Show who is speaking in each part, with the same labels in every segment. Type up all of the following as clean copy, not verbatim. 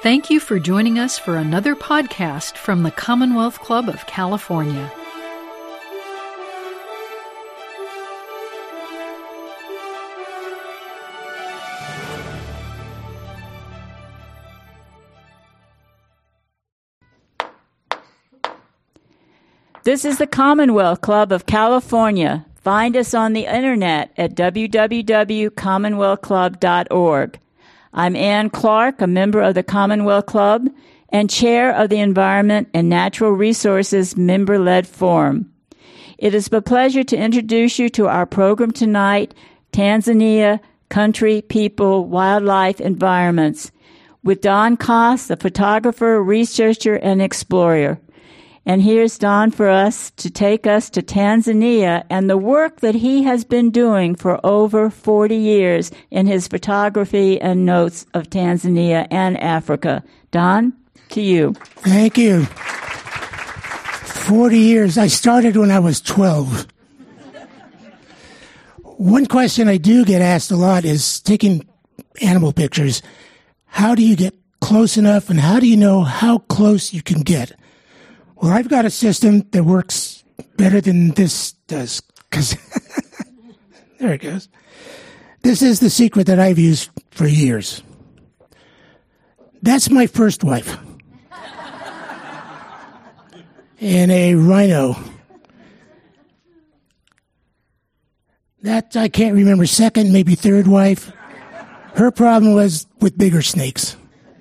Speaker 1: Thank you for joining us for another podcast from the Commonwealth Club of California.
Speaker 2: This is the Commonwealth Club of California. Find us on the internet at www.commonwealthclub.org. I'm Ann Clark, a member of the Commonwealth Club and chair of the Environment and Natural Resources Member-Led Forum. It is a pleasure to introduce you to our program tonight, Tanzania, Country, People, Wildlife, Environments, with Don Koss, a photographer, researcher, and explorer. And here's Don for us to take us to Tanzania and the work that he has been doing for over 40 years in his photography and notes of Tanzania and Africa. Don, to you.
Speaker 3: Thank you. 40 years. I started when I was 12. One question I do get asked a lot is taking animal pictures. How do you get close enough, and how do you know how close you can get? Well, I've got a system that works better than this does, because there it goes. This is the secret that I've used for years. That's my first wife. And a rhino. That I can't remember, second, maybe third wife. Her problem was with bigger snakes.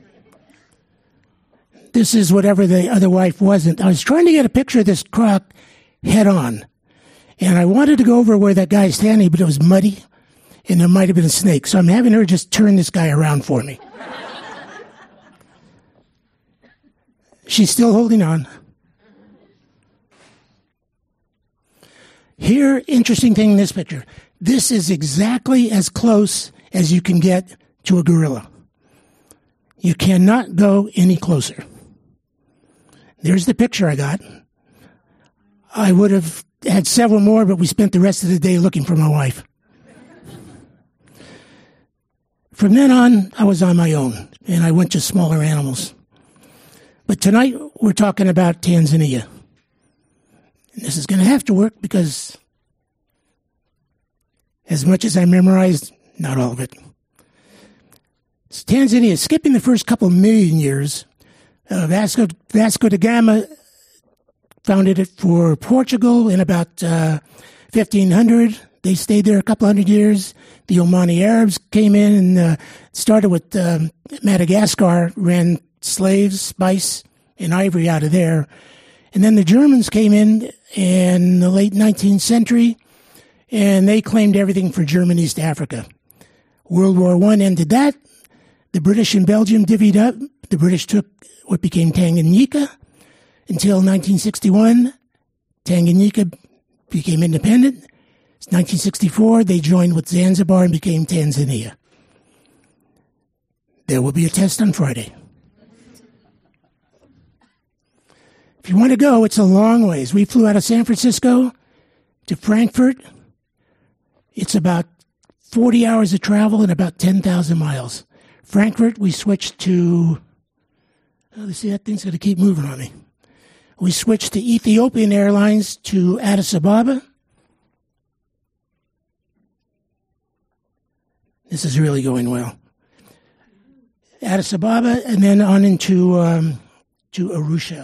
Speaker 3: This is whatever the other wife wasn't. I was trying to get a picture of this croc head on. And I wanted to go over where that guy's standing, but it was muddy, and there might have been a snake. So I'm having her just turn this guy around for me. She's still holding on. Here, interesting thing in this picture. This is exactly as close as you can get to a gorilla. You cannot go any closer. There's the picture I got. I would have had several more, but we spent the rest of the day looking for my wife. From then on, I was on my own, and I went to smaller animals. But tonight, we're talking about Tanzania. And this is going to have to work because as much as I memorized, not all of it. So Tanzania, skipping the first couple million years, Vasco da Gama founded it for Portugal in about 1500. They stayed there a couple hundred years. The Omani Arabs came in and started with Madagascar, ran slaves, spice, and ivory out of there. And then the Germans came in the late 19th century, and they claimed everything for German East Africa. World War I ended that. The British and Belgium divvied up. The British took what became Tanganyika until 1961. Tanganyika became independent. 1964, they joined with Zanzibar and became Tanzania. There will be a test on Friday. If you want to go, it's a long ways. We flew out of San Francisco to Frankfurt. It's about 40 hours of travel and about 10,000 miles. Frankfurt, we switched to, let's see, that thing's going to keep moving on me. We switched to Ethiopian Airlines to Addis Ababa. This is really going well. Addis Ababa, and then on into to Arusha.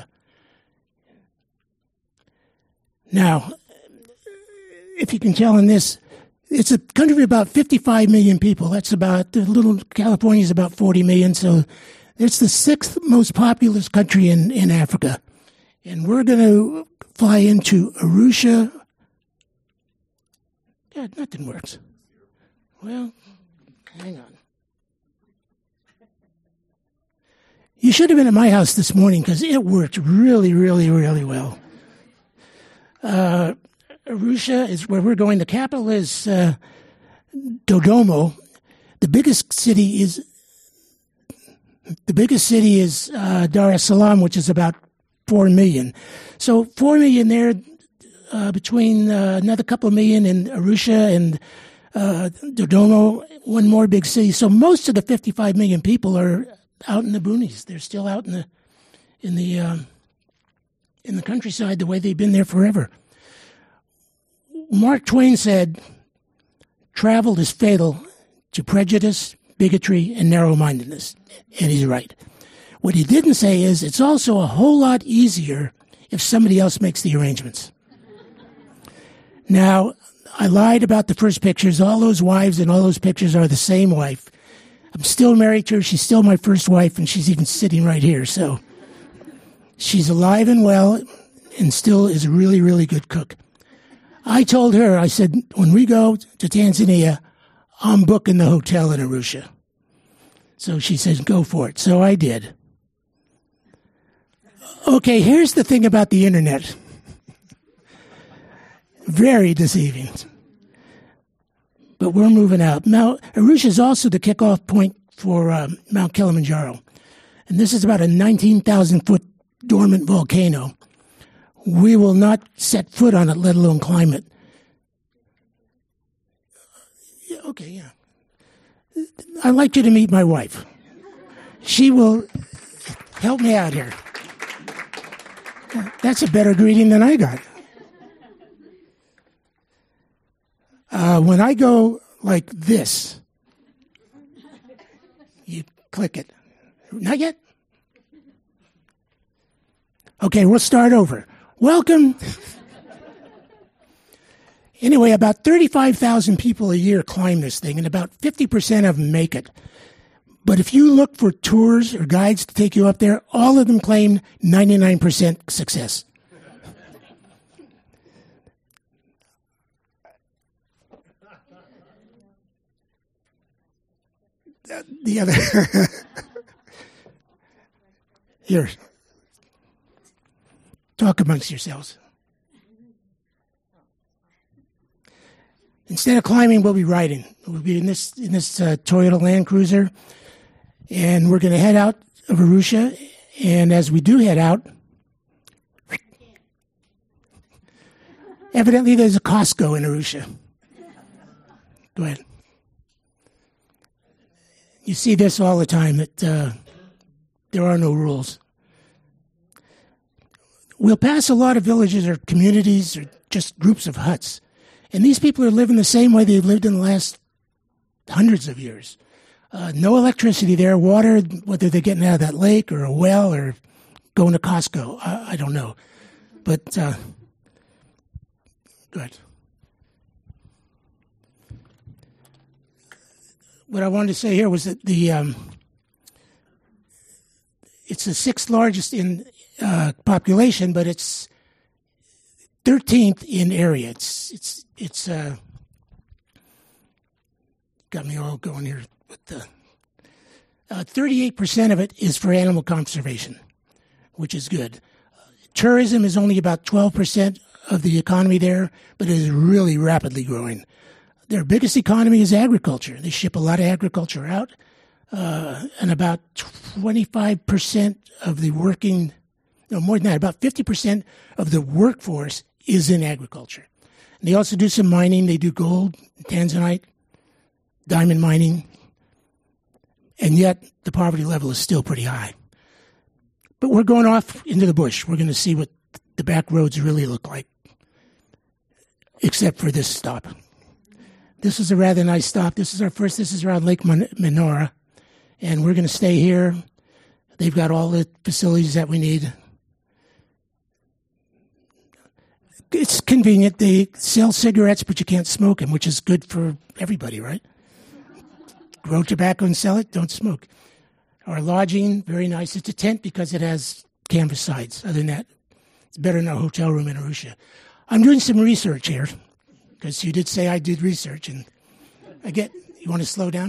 Speaker 3: Now, if you can tell in this, it's a country of about 55 million people. That's about, California is about 40 million, so it's the sixth most populous country in Africa. And we're going to fly into Arusha. God, nothing works. Well, hang on. You should have been at my house this morning because it worked really, really, really well. Arusha is where we're going. The capital is Dodoma. The biggest city is Dar es Salaam, which is about 4 million. So 4 million there, between another couple of million in Arusha and Dodoma, one more big city. So most of the 55 million people are out in the boonies. They're still out in the countryside the way they've been there forever. Mark Twain said, "Travel is fatal to prejudice, bigotry, and narrow-mindedness," and he's right. What he didn't say is it's also a whole lot easier if somebody else makes the arrangements. Now, I lied about the first pictures. All those wives and all those pictures are the same wife. I'm still married to her. She's still my first wife, and she's even sitting right here. So she's alive and well and still is a really, really good cook. I told her, I said, when we go to Tanzania, I'm booking the hotel in Arusha. So she says, go for it. So I did. Okay, here's the thing about the internet. Very deceiving. But we're moving out. Now, Arusha is also the kickoff point for Mount Kilimanjaro. And this is about a 19,000-foot dormant volcano. We will not set foot on it, let alone climb it. Okay, yeah. I'd like you to meet my wife. She will help me out here. That's a better greeting than I got. When I go like this, you click it. Not yet? Okay, we'll start over. Welcome. Anyway, about 35,000 people a year climb this thing, and about 50% of them make it. But if you look for tours or guides to take you up there, all of them claim 99% success. The other... Here. Talk amongst yourselves. Instead of climbing, we'll be riding. We'll be in this Toyota Land Cruiser, and we're going to head out of Arusha. And as we do head out, evidently there's a Costco in Arusha. Go ahead. You see this all the time, that there are no rules. We'll pass a lot of villages or communities or just groups of huts. And these people are living the same way they've lived in the last hundreds of years. No electricity there, water, whether they're getting out of that lake or a well or going to Costco, I don't know. But, go ahead. What I wanted to say here was that it's the sixth largest in population, but it's 13th in area. It's got me all going here with the 38% of it is for animal conservation, which is good. Tourism is only about 12% of the economy there, but it is really rapidly growing. Their biggest economy is agriculture. They ship a lot of agriculture out, and about 25% of the more than that, about 50% of the workforce is in agriculture. And they also do some mining. They do gold, tanzanite, diamond mining, and yet the poverty level is still pretty high. But we're going off into the bush. We're going to see what the back roads really look like, except for this stop. This is a rather nice stop. This is around Lake Manora, and we're going to stay here. They've got all the facilities that we need. It's convenient. They sell cigarettes, but you can't smoke them, which is good for everybody, right? Grow tobacco and sell it, don't smoke. Our lodging, very nice. It's a tent because it has canvas sides. Other than that, it's better than a hotel room in Arusha. I'm doing some research here, because you did say I did research, and you want to slow down?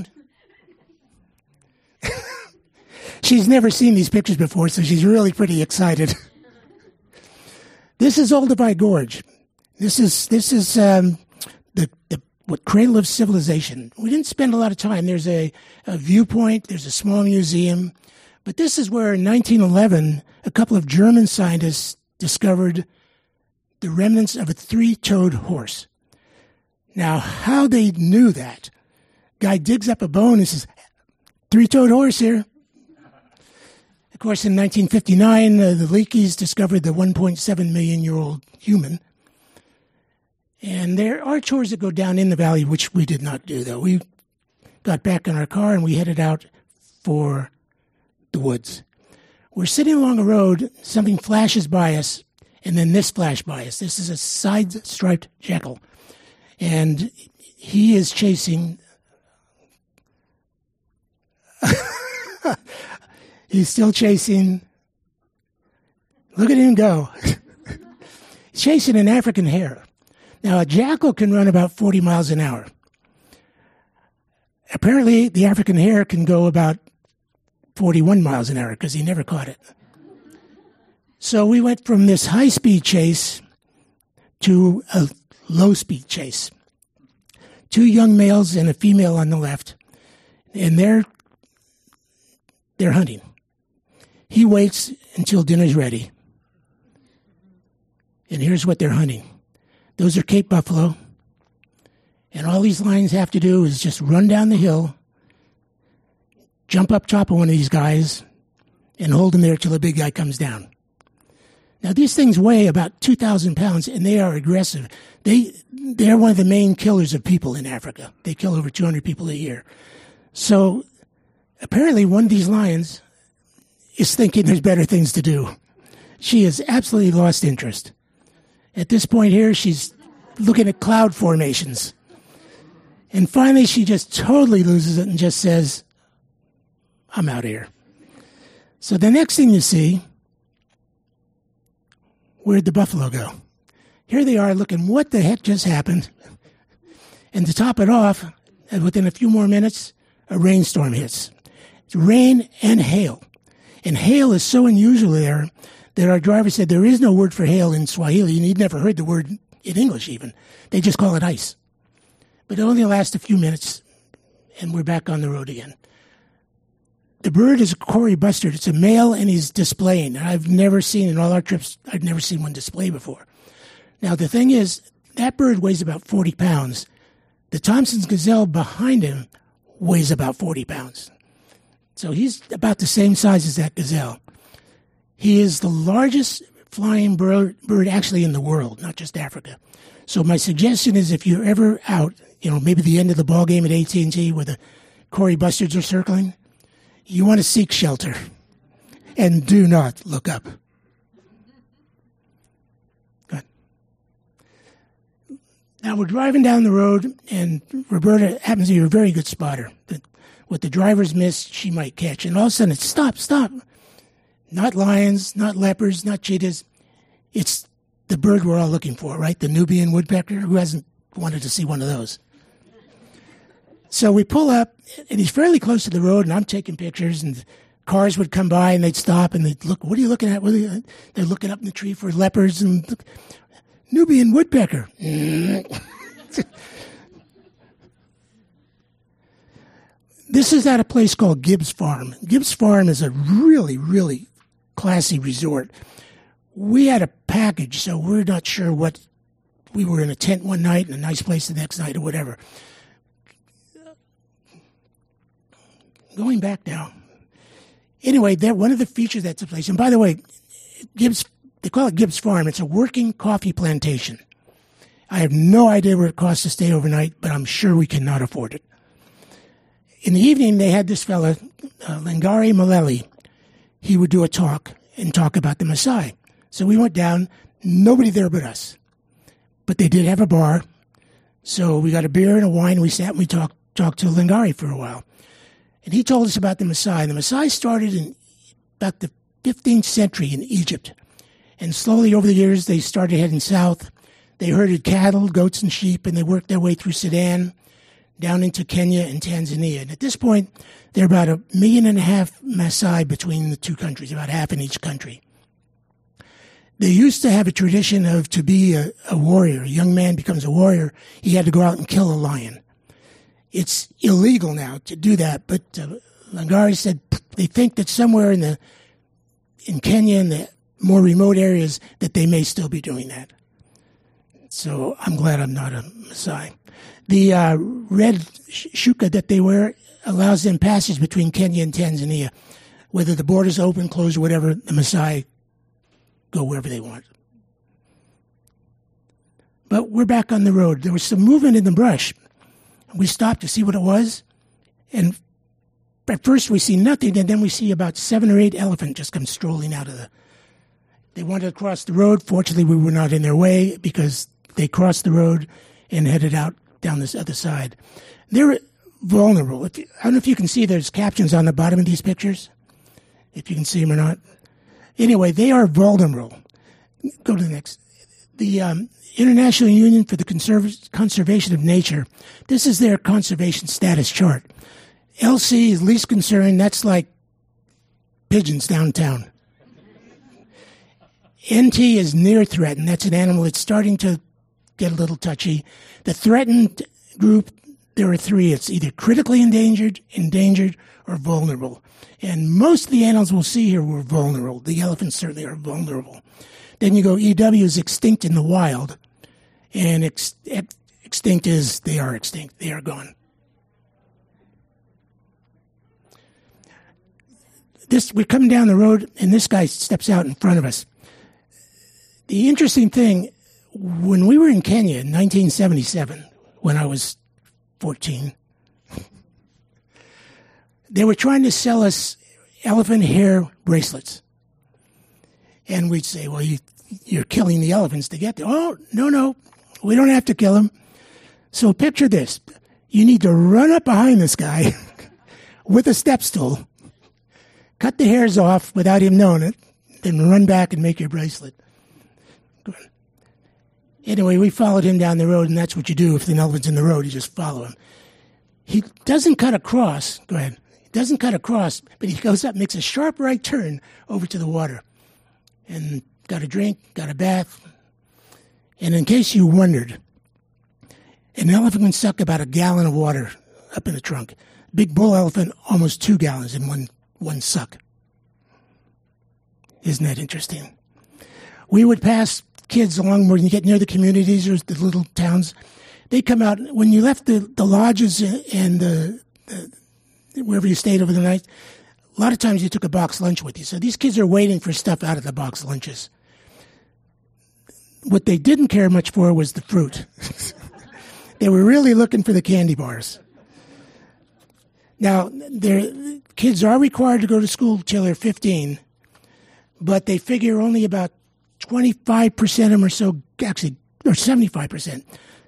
Speaker 3: She's never seen these pictures before, so she's really pretty excited. This is Olduvai Gorge. This is the what cradle of civilization. We didn't spend a lot of time. There's a viewpoint. There's a small museum. But this is where in 1911, a couple of German scientists discovered the remnants of a three-toed horse. Now, how they knew that? Guy digs up a bone and says, three-toed horse here. Of course, in 1959, the Leakeys discovered the 1.7 million-year-old human. And there are tours that go down in the valley, which we did not do, though. We got back in our car and we headed out for the woods. We're sitting along a road, something flashes by us, and then this flashed by us. This is a side-striped jackal. And he is chasing... He's still chasing... Look at him go. He's chasing an African hare. Now, a jackal can run about 40 miles an hour. Apparently, the African hare can go about 41 miles an hour because he never caught it. So we went from this high-speed chase to a low-speed chase. 2 young males and a female on the left, and they're hunting. He waits until dinner's ready. And here's what they're hunting. Those are Cape buffalo. And all these lions have to do is just run down the hill, jump up top of one of these guys, and hold him there till the big guy comes down. Now, these things weigh about 2,000 pounds, and they are aggressive. They're one of the main killers of people in Africa. They kill over 200 people a year. So, apparently, one of these lions is thinking there's better things to do. She has absolutely lost interest. At this point here, she's looking at cloud formations. And finally, she just totally loses it and just says, I'm out of here. So the next thing you see, where'd the buffalo go? Here they are looking, what the heck just happened? And to top it off, within a few more minutes, a rainstorm hits. It's rain and hail. And hail is so unusual there that our driver said there is no word for hail in Swahili, and he'd never heard the word in English even. They just call it ice. But it only lasts a few minutes, and we're back on the road again. The bird is a Cory bustard. It's a male, and he's displaying. I've never seen, in all our trips, I've never seen one display before. Now, the thing is, that bird weighs about 40 pounds. The Thompson's gazelle behind him weighs about 40 pounds. So he's about the same size as that gazelle. He is the largest flying bird actually in the world, not just Africa. So my suggestion is if you're ever out, maybe the end of the ball game at AT&T where the Cory bustards are circling, you want to seek shelter and do not look up. Good. Now we're driving down the road, and Roberta happens to be a very good spotter. What the drivers miss, she might catch. And all of a sudden, it's stop. Not lions, not leopards, not cheetahs. It's the bird we're all looking for, right? The Nubian woodpecker. Who hasn't wanted to see one of those? So we pull up, and he's fairly close to the road, and I'm taking pictures, and cars would come by, and they'd stop, and they'd look, what are you looking at? They're looking up in the tree for leopards, and Nubian woodpecker. This is at a place called Gibbs Farm. Gibbs Farm is a really, really classy resort. We had a package, so we're not sure what. We were in a tent one night and a nice place the next night or whatever. Going back now. Anyway, one of the features that's a place, and by the way, they call it Gibbs Farm. It's a working coffee plantation. I have no idea what it costs to stay overnight, but I'm sure we cannot afford it. In the evening, they had this fella, Lingari Maleli. He would do a talk and talk about the Maasai. So we went down, nobody there but us. But they did have a bar. So we got a beer and a wine. We sat and we talked to Lingari for a while. And he told us about the Maasai. The Maasai started in about the 15th century in Egypt. And slowly over the years, they started heading south. They herded cattle, goats, and sheep, and they worked their way through Sudan, down into Kenya and Tanzania. And at this point, there are about 1.5 million Maasai between the two countries, about half in each country. They used to have a tradition of to be a warrior. A young man becomes a warrior, he had to go out and kill a lion. It's illegal now to do that, but Lingari said they think that somewhere in Kenya, in the more remote areas, that they may still be doing that. So I'm glad I'm not a Maasai. The red shuka that they wear allows them passage between Kenya and Tanzania. Whether the borders open, close, or whatever, the Maasai go wherever they want. But we're back on the road. There was some movement in the brush. We stopped to see what it was, and at first we see nothing, and then we see about 7 or 8 elephants just come strolling out of the... They wanted to cross the road. Fortunately, we were not in their way because they crossed the road and headed out down this other side. They're vulnerable. I don't know if you can see there's captions on the bottom of these pictures, if you can see them or not. Anyway, they are vulnerable. Go to the next. The International Union for the Conservation of Nature, this is their conservation status chart. LC is least concerned. That's like pigeons downtown. NT is near threatened. That's an animal that's starting to get a little touchy. The threatened group, there are 3. It's either critically endangered, or vulnerable. And most of the animals we'll see here were vulnerable. The elephants certainly are vulnerable. Then you go, EW is extinct in the wild. And extinct is, they are extinct. They are gone. We're coming down the road, and this guy steps out in front of us. The interesting thing, when we were in Kenya in 1977, when I was 14, they were trying to sell us elephant hair bracelets. And we'd say, well, you're killing the elephants to get there. Oh, no, we don't have to kill them. So picture this. You need to run up behind this guy with a step stool, cut the hairs off without him knowing it, then run back and make your bracelet. Anyway, we followed him down the road, and that's what you do if an elephant's in the road. You just follow him. He doesn't cut across. Go ahead. He doesn't cut across, but he goes up, makes a sharp right turn over to the water, and got a drink, got a bath. And in case you wondered, an elephant can suck about 1 gallon of water up in the trunk. Big bull elephant, almost 2 gallons in one suck. Isn't that interesting? We would pass kids along when you get near the communities or the little towns. They come out. When you left the lodges and the wherever you stayed over the night, a lot of times you took a box lunch with you. So these kids are waiting for stuff out of the box lunches. What they didn't care much for was the fruit. They were really looking for the candy bars. Now, kids are required to go to school till they're 15, but they figure only about 25% of them or so, actually, or 75%,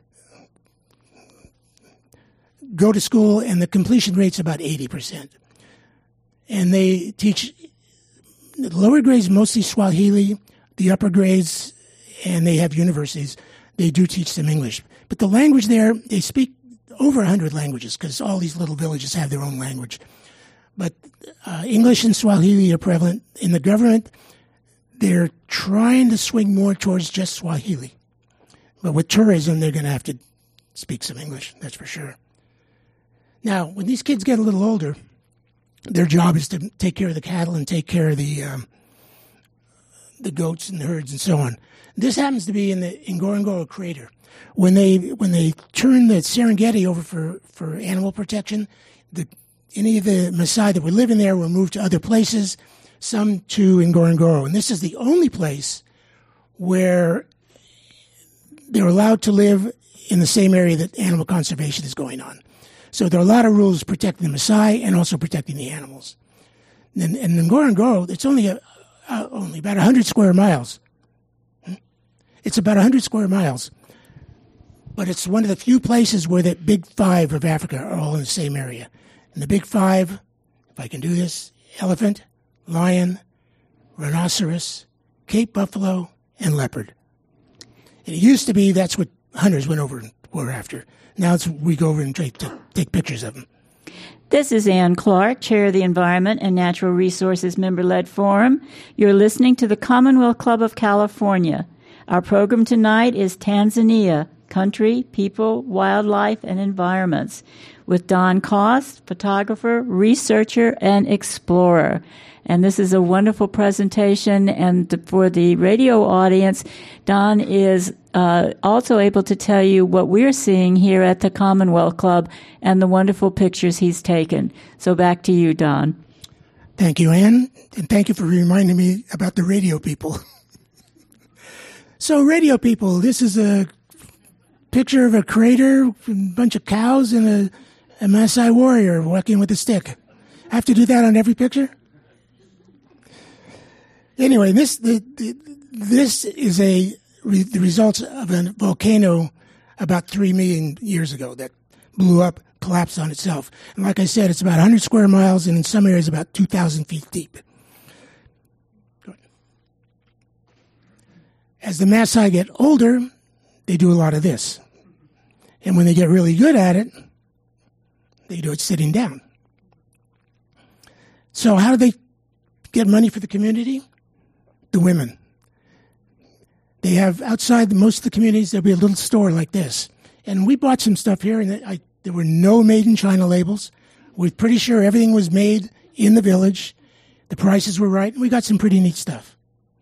Speaker 3: go to school, and the completion rate's about 80%. And they teach the lower grades mostly Swahili, the upper grades, and they have universities. They do teach them English. But the language there, they speak over 100 languages because all these little villages have their own language. But English and Swahili are prevalent. In the government, they're trying to swing more towards just Swahili. But with tourism, they're going to have to speak some English, that's for sure. Now, when these kids get a little older, their job is to take care of the cattle and take care of the goats and the herds and so on. This happens to be in the Ngorongoro crater. When they turn the Serengeti over for animal protection, any of the Maasai that were living there were moved to other places, some to Ngorongoro. And this is the only place where they're allowed to live in the same area that animal conservation is going on. So there are a lot of rules protecting the Maasai and also protecting the animals. And Ngorongoro, it's only about 100 square miles. It's about 100 square miles. But it's one of the few places where the big five of Africa are all in the same area. And the big five, if I can do this, elephant, lion, rhinoceros, Cape buffalo, and leopard. And it used to be that's what hunters went over and were after. Now we go over and take pictures of them.
Speaker 2: This is Ann Clark, Chair of the Environment and Natural Resources Member-Led Forum. You're listening to the Commonwealth Club of California. Our program tonight is Tanzania, Country, People, Wildlife, and Environments, with Don Koss, photographer, researcher, and explorer. And this is a wonderful presentation. And for the radio audience, Don is also able to tell you what we're seeing here at the Commonwealth Club and the wonderful pictures he's taken. So back to you, Don.
Speaker 3: Thank you, Ann, and thank you for reminding me about the radio people. So, radio people, this is a picture of a crater, a bunch of cows, and a Maasai warrior walking with a stick. I have to do that on every picture? Anyway, this is the results of a volcano about 3 million years ago that blew up, collapsed on itself. And like I said, it's about 100 square miles, and in some areas about 2,000 feet deep. As the Maasai get older, they do a lot of this. And when they get really good at it, they do it sitting down. So how do they get money for the community? The women. They have outside most of the communities, there'll be a little store like this. And we bought some stuff here, and there were no made in China labels. We're pretty sure everything was made in the village. The prices were right, and we got some pretty neat stuff.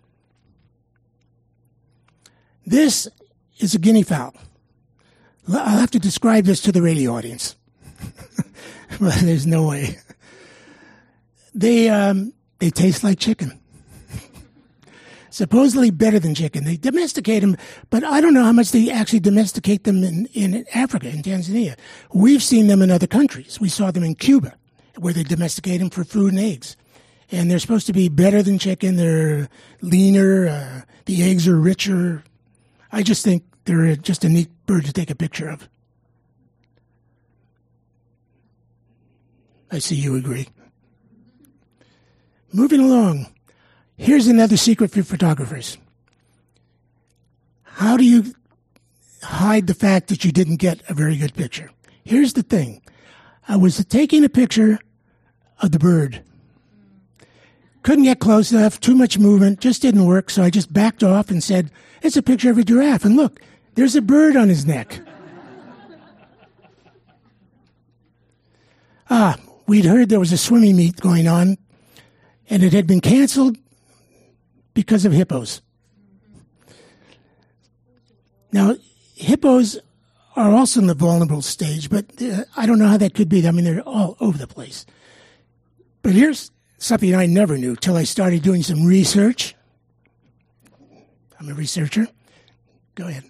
Speaker 3: This is a guinea fowl. I'll have to describe this to the radio audience. But there's no way. They taste like chicken. Supposedly better than chicken. They domesticate them, but I don't know how much they actually domesticate them in Africa, in Tanzania. We've seen them in other countries. We saw them in Cuba, where they domesticate them for food and eggs. And they're supposed to be better than chicken. They're leaner. The eggs are richer. I just think they're just a neat bird to take a picture of. I see you agree. Moving along. Here's another secret for photographers. How do you hide the fact that you didn't get a very good picture? Here's the thing. I was taking a picture of the bird. Couldn't get close enough, too much movement, just didn't work, so I just backed off and said, it's a picture of a giraffe, and look, there's a bird on his neck. We'd heard there was a swimming meet going on, and it had been canceled because of hippos. Now, hippos are also in the vulnerable stage, but I don't know how that could be. I mean, they're all over the place. But here's something I never knew till I started doing some research. I'm a researcher. Go ahead.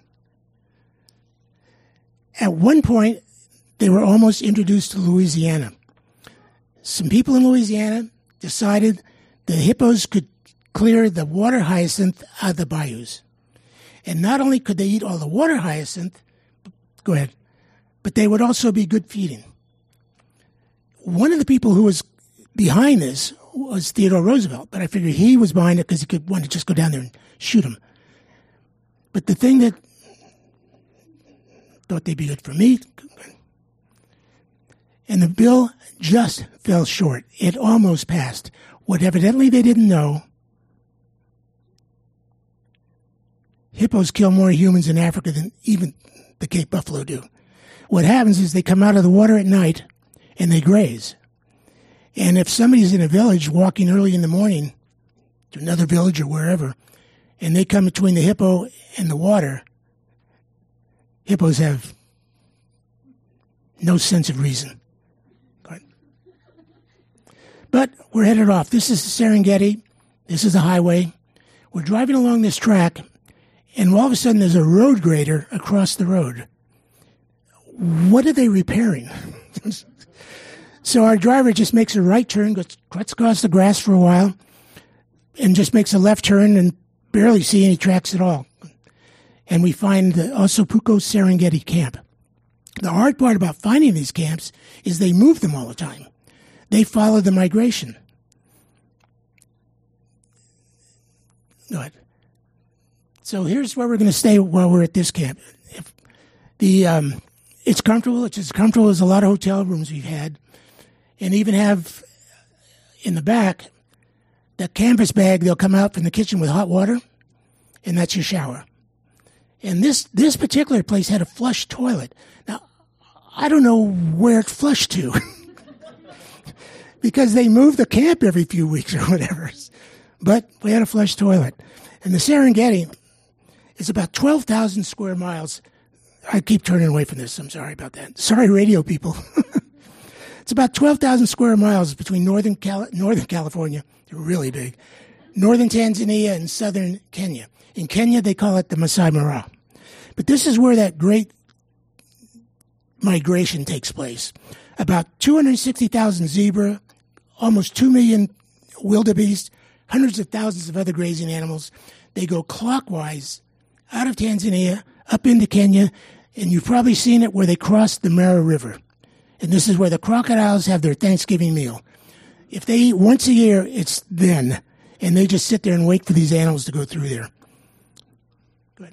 Speaker 3: At one point, they were almost introduced to Louisiana. Some people in Louisiana decided the hippos could clear the water hyacinth out of the bayous. And not only could they eat all the water hyacinth, go ahead, but they would also be good feeding. One of the people who was behind this was Theodore Roosevelt, but I figured he was behind it because he could want to just go down there and shoot him. But the thing that thought they'd be good for meat, and the bill just fell short. It almost passed. What evidently they didn't know, hippos kill more humans in Africa than even the Cape buffalo do. What happens is they come out of the water at night and they graze. And if somebody's in a village walking early in the morning to another village or wherever, and they come between the hippo and the water, hippos have no sense of reason. But we're headed off. This is the Serengeti. This is the highway. We're driving along this track, and all of a sudden there's a road grader across the road. What are they repairing? So our driver just makes a right turn, cuts across the grass for a while, and just makes a left turn and barely see any tracks at all. And we find the Osupuco Serengeti camp. The hard part about finding these camps is they move them all the time. They follow the migration. Go ahead. So here's where we're going to stay while we're at this camp. It's comfortable. It's as comfortable as a lot of hotel rooms we've had. And even have in the back that canvas bag, they'll come out from the kitchen with hot water, and that's your shower. And this particular place had a flush toilet. Now, I don't know where it flushed to. Because they move the camp every few weeks or whatever. But we had a flush toilet. And the Serengeti is about 12,000 square miles. I keep turning away from this. I'm sorry about that. Sorry, radio people. It's about 12,000 square miles between Northern California, they're really big, northern Tanzania and southern Kenya. In Kenya, they call it the Masai Mara. But this is where that great migration takes place. About 260,000 zebra, almost 2 million wildebeest, hundreds of thousands of other grazing animals. They go clockwise out of Tanzania, up into Kenya, and you've probably seen it where they cross the Mara River. And this is where the crocodiles have their Thanksgiving meal. If they eat once a year, it's then. And they just sit there and wait for these animals to go through there. Good.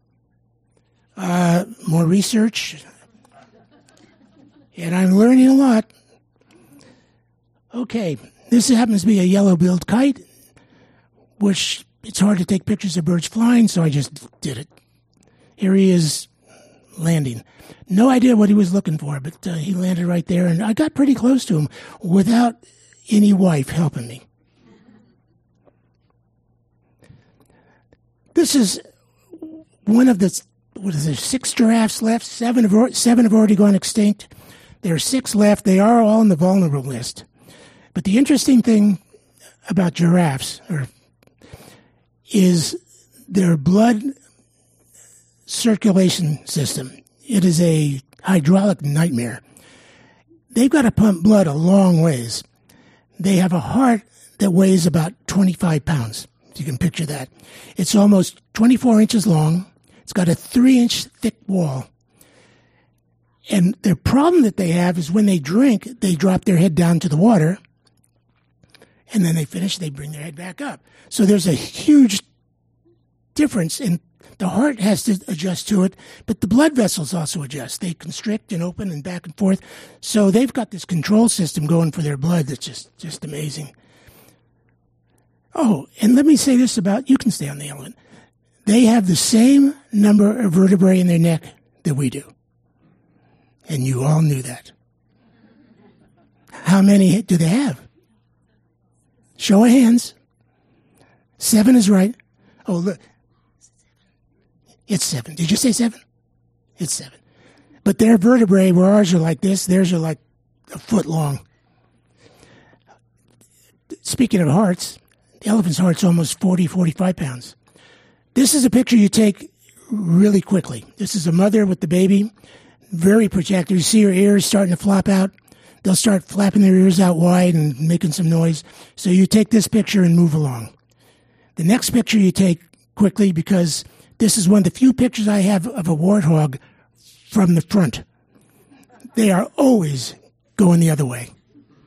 Speaker 3: More research. And I'm learning a lot. Okay, this happens to be a yellow-billed kite, which it's hard to take pictures of birds flying, so I just did it. Here he is landing. No idea what he was looking for, but he landed right there, and I got pretty close to him without any wife helping me. This is one of the, 6 giraffes left? Seven have already gone extinct. There are 6 left. They are all on the vulnerable list. But the interesting thing about giraffes is their blood circulation system. It is a hydraulic nightmare. They've got to pump blood a long ways. They have a heart that weighs about 25 pounds. If you can picture that. It's almost 24 inches long. It's got a 3-inch thick wall. And the problem that they have is when they drink, they drop their head down to the water. And then they finish, they bring their head back up. So there's a huge difference, and the heart has to adjust to it, but the blood vessels also adjust. They constrict and open and back and forth. So they've got this control system going for their blood that's just amazing. Oh, and let me say this about, you can stay on the elephant. They have the same number of vertebrae in their neck that we do. And you all knew that. How many do they have? Show of hands. 7 is right. Oh, look. It's 7. Did you say 7? It's 7. But their vertebrae, where ours are like this, theirs are like a foot long. Speaking of hearts, the elephant's heart's almost 40, 45 pounds. This is a picture you take really quickly. This is a mother with the baby, very protected. You see her ears starting to flop out. They'll start flapping their ears out wide and making some noise. So you take this picture and move along. The next picture you take quickly, because this is one of the few pictures I have of a warthog from the front. They are always going the other way.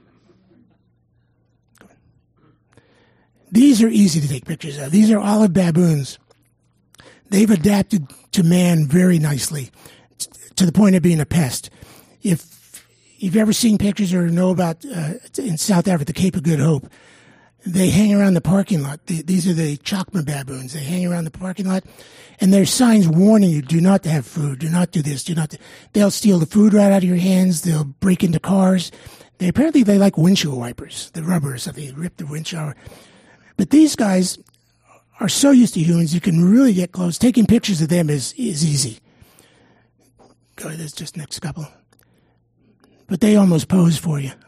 Speaker 3: These are easy to take pictures of. These are olive baboons. They've adapted to man very nicely, to the point of being a pest. If you've ever seen pictures or know about in South Africa, the Cape of Good Hope, they hang around the parking lot. These are the Chakma baboons. They hang around the parking lot, and there's signs warning you, do not have food, do not do this, do not. They'll steal the food right out of your hands. They'll break into cars. They like windshield wipers, the rubbers, so they rip the windshield. But these guys are so used to humans, you can really get close. Taking pictures of them is easy. Go, there's just next couple. But they almost pose for you.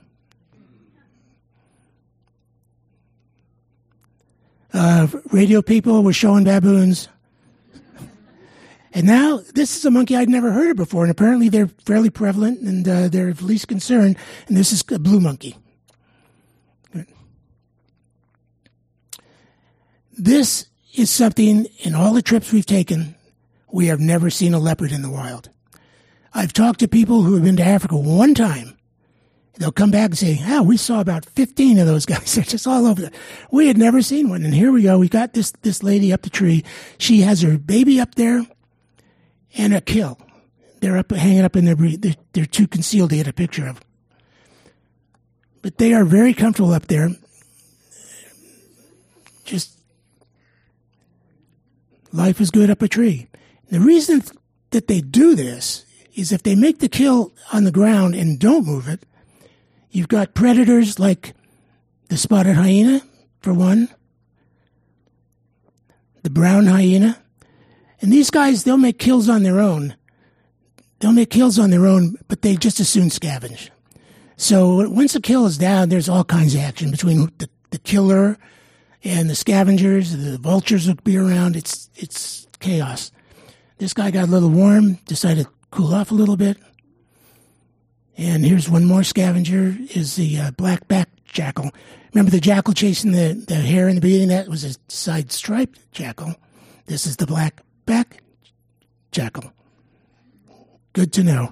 Speaker 3: Radio people were showing baboons. And now, this is a monkey I'd never heard of before, and apparently they're fairly prevalent, and they're of least concern, and this is a blue monkey. Good. This is something, in all the trips we've taken, we have never seen a leopard in the wild. I've talked to people who have been to Africa one time. They'll come back and say, we saw about 15 of those guys. They're just all over. We had never seen one. And here we go. We got this lady up the tree. She has her baby up there and a kill. They're up, hanging up in their breed. They're too concealed to get a picture of. But they are very comfortable up there. Just life is good up a tree. The reason that they do this is if they make the kill on the ground and don't move it, you've got predators like the spotted hyena, for one, the brown hyena. And these guys, they'll make kills on their own. But they just as soon scavenge. So once the kill is down, there's all kinds of action between the killer and the scavengers. The vultures will be around. It's chaos. This guy got a little warm, decided to cool off a little bit. And here's one more scavenger, is the black-backed jackal. Remember the jackal chasing the hare in the beginning? That was a side-striped jackal. This is the black-backed jackal. Good to know.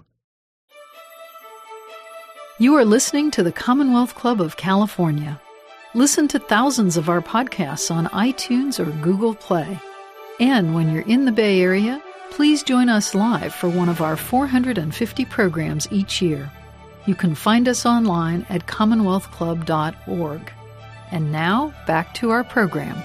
Speaker 1: You are listening to the Commonwealth Club of California. Listen to thousands of our podcasts on iTunes or Google Play. And when you're in the Bay Area, please join us live for one of our 450 programs each year. You can find us online at commonwealthclub.org. And now, back to our program.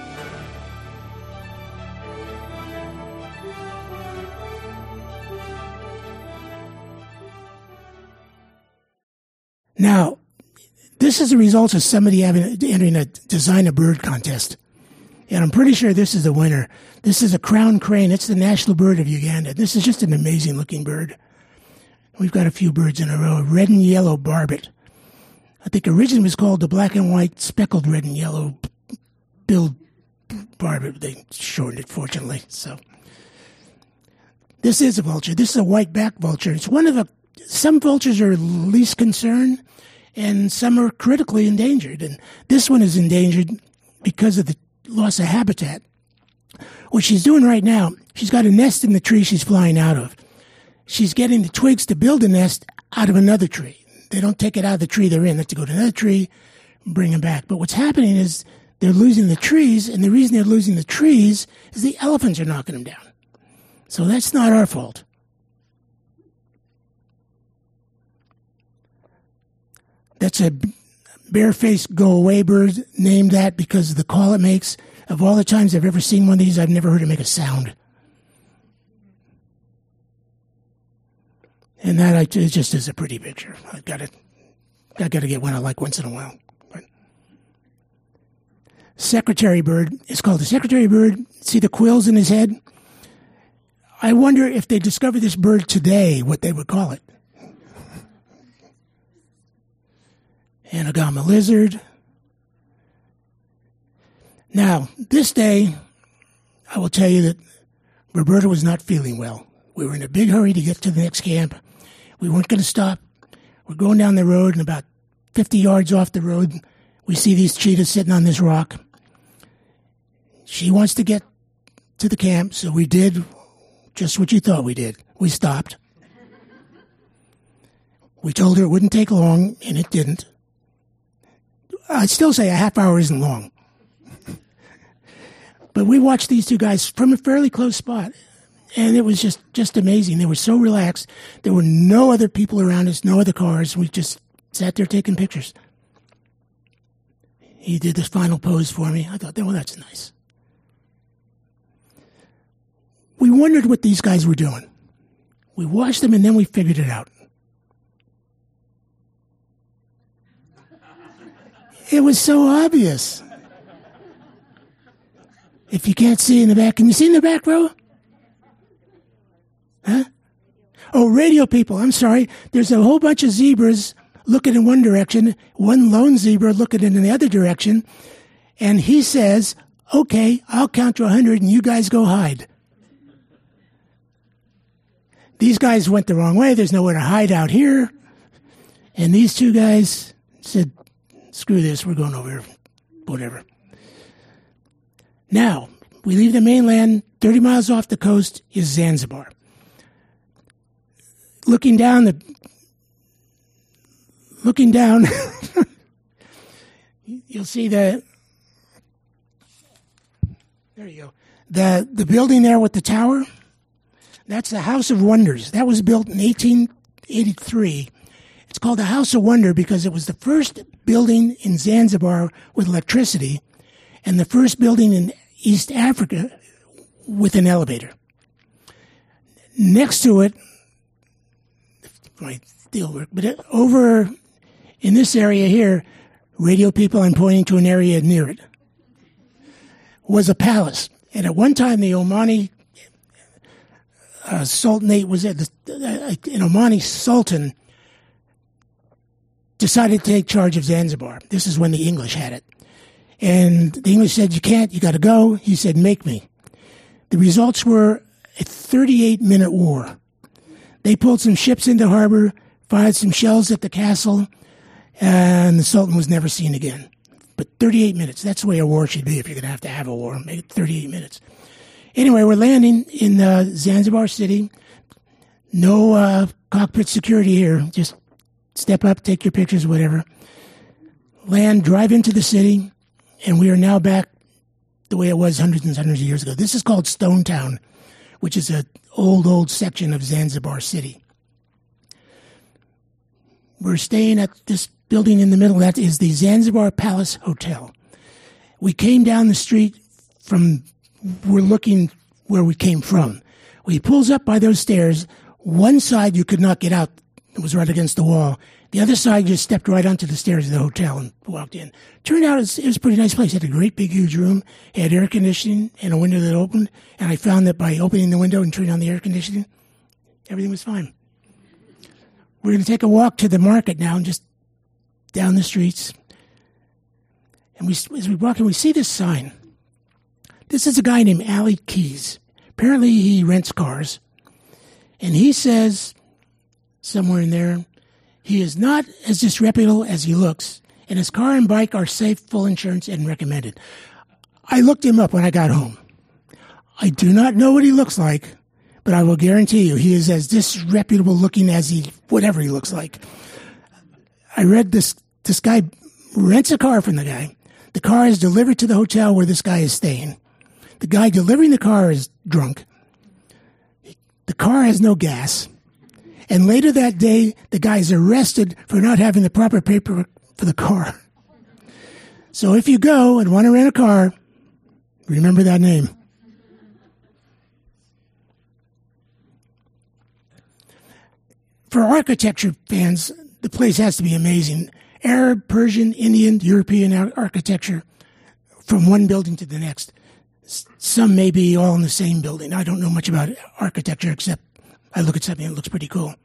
Speaker 3: Now, this is the result of somebody entering a design a bird contest. And I'm pretty sure this is the winner. This is a crown crane. It's the national bird of Uganda. This is just an amazing looking bird. We've got a few birds in a row. Red and yellow barbet. I think originally it was called the black and white speckled red and yellow billed barbet. They shortened it, fortunately. So this is a vulture. This is a white-backed vulture. It's one of some vultures are least concerned, and some are critically endangered. And this one is endangered because of the loss of habitat. What she's doing right now, she's got a nest in the tree she's flying out of. She's getting the twigs to build a nest out of another tree. They don't take it out of the tree they're in. They have to go to another tree and bring them back. But what's happening is they're losing the trees, and the reason they're losing the trees is the elephants are knocking them down. So that's not our fault. That's a barefaced go-away bird, named that because of the call it makes. Of all the times I've ever seen one of these, I've never heard it make a sound. And that it just is a pretty picture. I got to get one I like once in a while. But secretary bird is called a secretary bird. See the quills in his head? I wonder if they discovered this bird today, what they would call it. Anagama lizard. Now, this day, I will tell you that Roberta was not feeling well. We were in a big hurry to get to the next camp. We weren't going to stop. We're going down the road, and about 50 yards off the road, we see these cheetahs sitting on this rock. She wants to get to the camp, so we did just what you thought we did. We stopped. We told her it wouldn't take long, and it didn't. I'd still say a half hour isn't long. But we watched these two guys from a fairly close spot, and it was just amazing. They were so relaxed. There were no other people around us, no other cars. We just sat there taking pictures. He did this final pose for me. I thought, well, that's nice. We wondered what these guys were doing. We watched them, and then we figured it out. It was so obvious. If you can't see in the back, can you see in the back row? Huh? Oh, radio people, I'm sorry. There's a whole bunch of zebras looking in one direction, one lone zebra looking in the other direction, and he says, okay, I'll count to 100 and you guys go hide. These guys went the wrong way. There's nowhere to hide out here. And these two guys said, screw this, we're going over here, whatever. Now, we leave the mainland, 30 miles off the coast is Zanzibar. Looking down, you'll see there you go. The building there with the tower, that's the House of Wonders. That was built in 1883. It's called the House of Wonder because it was the first building in Zanzibar with electricity and the first building in East Africa with an elevator. Next to it, my deal work, but over in this area here, radio people, I'm pointing to an area near it, was a palace. And at one time, the Omani Sultanate was an Omani Sultan decided to take charge of Zanzibar. This is when the English had it. And the English said, you can't, you got to go. He said, make me. The results were a 38-minute war. They pulled some ships into harbor, fired some shells at the castle, and the Sultan was never seen again. But 38 minutes, that's the way a war should be if you're going to have a war. Make it 38 minutes. Anyway, we're landing in Zanzibar City. No cockpit security here. Just step up, take your pictures, whatever. Land, drive into the city, and we are now back the way it was hundreds and hundreds of years ago. This is called Stone Town, which is an old section of Zanzibar City. We're staying at this building in the middle. That is the Zanzibar Palace Hotel. We came down the street we're looking where we came from. We pulls up by those stairs. One side you could not get out. It was right against the wall. The other side just stepped right onto the stairs of the hotel and walked in. Turned out it was a pretty nice place. It had a great big huge room. It had air conditioning and a window that opened. And I found that by opening the window and turning on the air conditioning, everything was fine. We're going to take a walk to the market now and just down the streets. And as we walk in, we see this sign. This is a guy named Ali Keys. Apparently he rents cars. And he says, somewhere in there, he is not as disreputable as he looks, and his car and bike are safe, full insurance, and recommended. I looked him up when I got home. I do not know what he looks like, but I will guarantee you he is as disreputable looking as whatever he looks like. I read this guy rents a car from the guy. The car is delivered to the hotel where this guy is staying. The guy delivering the car is drunk. The car has no gas. And later that day, the guy is arrested for not having the proper paperwork for the car. So if you go and want to rent a car, remember that name. For architecture fans, the place has to be amazing. Arab, Persian, Indian, European architecture from one building to the next. Some may be all in the same building. I don't know much about architecture except I look at something that looks pretty cool.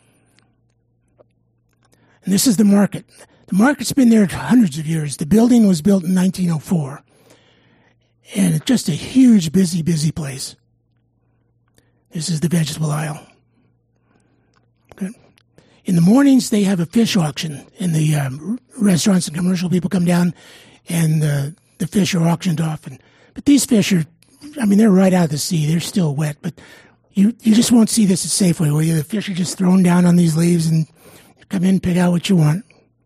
Speaker 3: And this is the market. The market's been there hundreds of years. The building was built in 1904. And it's just a huge, busy place. This is the vegetable aisle. Okay. In the mornings, they have a fish auction. And the restaurants and commercial people come down, and the fish are auctioned off. But these fish are, they're right out of the sea. They're still wet. But you just won't see this at Safeway, will you? The fish are just thrown down on these leaves, and you come in, pick out what you want.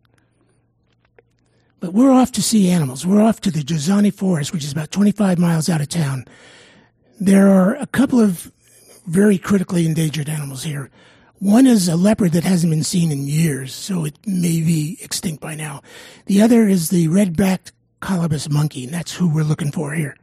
Speaker 3: But we're off to see animals. We're off to the Jozani Forest, which is about 25 miles out of town. There are a couple of very critically endangered animals here. One is a leopard that hasn't been seen in years, so it may be extinct by now. The other is the red-backed colobus monkey, and that's who we're looking for here.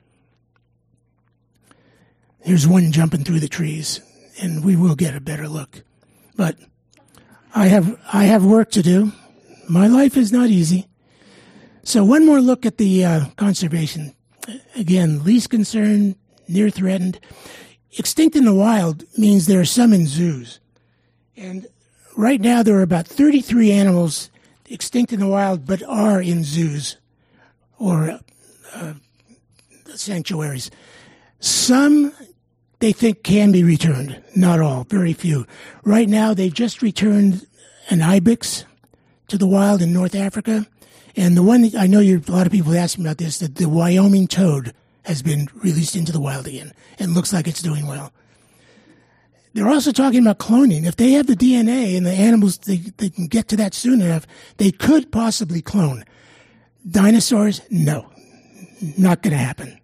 Speaker 3: Here's one jumping through the trees, and we will get a better look. But I have work to do. My life is not easy. So one more look at the conservation. Again, least concern, near threatened. Extinct in the wild means there are some in zoos. And right now there are about 33 animals extinct in the wild but are in zoos or sanctuaries. Some they think can be returned. Not all, very few. Right now they've just returned an ibex to the wild in North Africa. And the one, I know a lot of people ask me about this, that the Wyoming toad has been released into the wild again and looks like it's doing well. They're also talking about cloning. If they have the DNA and the animals, they can get to that soon enough, they could possibly clone. Dinosaurs, no. Not going to happen.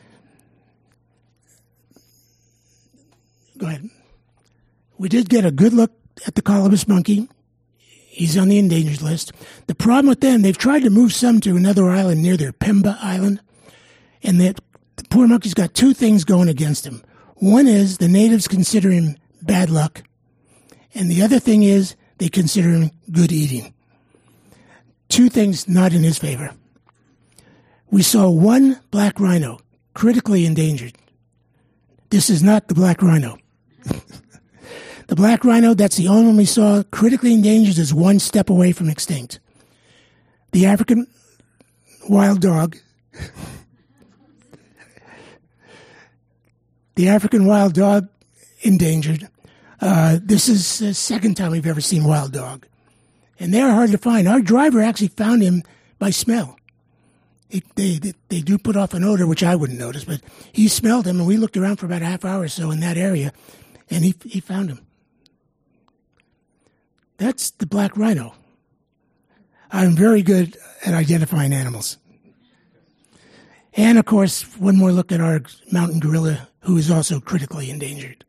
Speaker 3: Go ahead. We did get a good look at the colobus monkey. He's on the endangered list. The problem with them, they've tried to move some to another island near their Pemba Island. And the poor monkey's got two things going against him. One is the natives consider him bad luck. And the other thing is they consider him good eating. Two things not in his favor. We saw one black rhino, critically endangered. This is not the black rhino. The black rhino, that's the only one we saw. Critically endangered is one step away from extinct. The African wild dog. The African wild dog, endangered. This is the second time we've ever seen wild dog. And they're hard to find. Our driver actually found him by smell. They do put off an odor, which I wouldn't notice, but he smelled him, and we looked around for about a half hour or so in that area, and he found him. That's the black rhino. I'm very good at identifying animals. And, of course, one more look at our mountain gorilla, who is also critically endangered.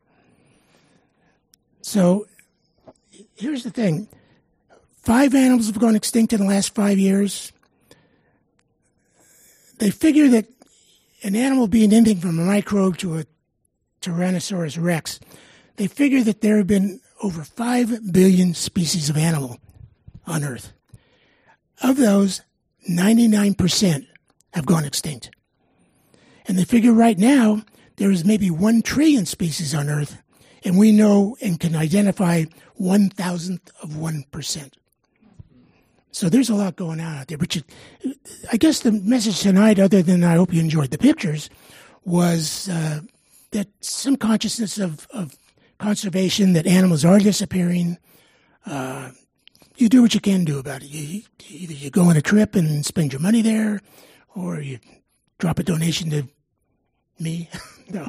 Speaker 3: So here's the thing. 5 animals have gone extinct in the last 5 years. They figure that an animal being anything from a microbe to a Tyrannosaurus rex, they figure that there have been over 5 billion species of animal on Earth. Of those, 99% have gone extinct. And they figure right now there is maybe 1 trillion species on Earth, and we know and can identify 1,000th of 1%. So there's a lot going on out there. But I guess the message tonight, other than I hope you enjoyed the pictures, was that some consciousness of conservation, that animals are disappearing. You do what you can do about it. Either you go on a trip and spend your money there, or you drop a donation to me. No.